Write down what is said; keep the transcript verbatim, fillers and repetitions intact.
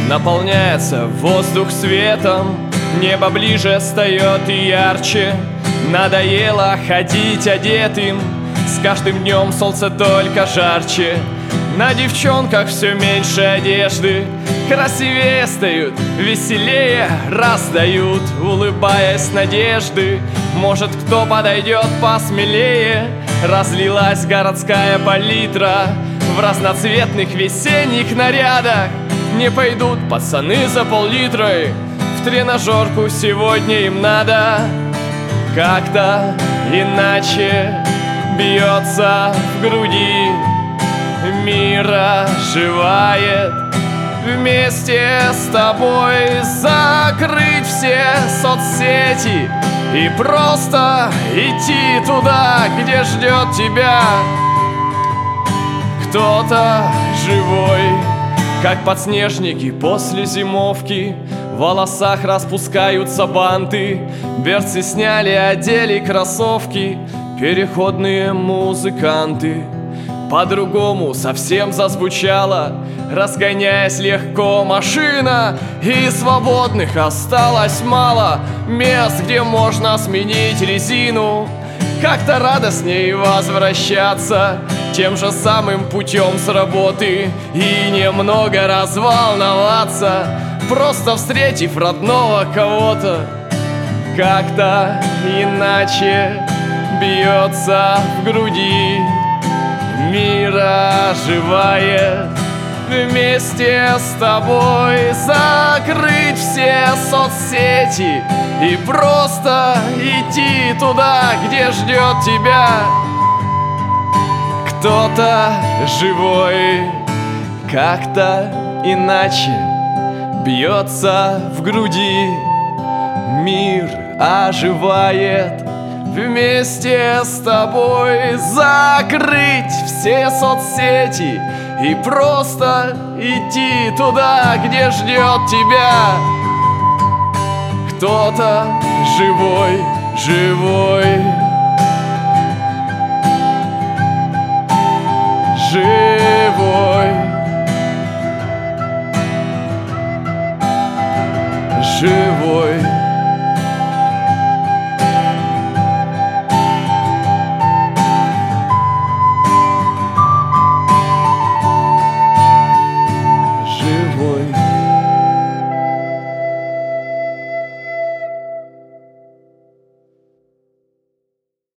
Наполняется воздух светом, небо ближе встает и ярче. Надоело ходить одетым, с каждым днем солнце только жарче. На девчонках все меньше одежды, красивее стают, веселее раздают, улыбаясь надежды. Может, кто подойдет посмелее? Разлилась городская палитра в разноцветных весенних нарядах. Не пойдут пацаны за пол-литра, в тренажерку сегодня им надо. Как-то иначе бьется в груди, мир оживает. Вместе с тобой закрыть все соцсети и просто идти туда, где ждет тебя кто-то живой. Как подснежники после зимовки, в волосах распускаются банты. Берцы сняли, одели кроссовки, переходные музыканты. По-другому совсем зазвучало, разгоняясь легко машина, и свободных осталось мало мест, где можно сменить резину. Как-то радостней возвращаться тем же самым путем с работы и немного разволноваться, просто встретив родного кого-то. Как-то иначе бьется в груди, мир оживает. Вместе с тобой закрыть все соцсети и просто идти туда, где ждет тебя кто-то живой. Как-то иначе бьется в груди, мир оживает. Вместе с тобой закрыть все соцсети и просто идти туда, где ждет тебя кто-то живой, живой, живой, живой. Живой.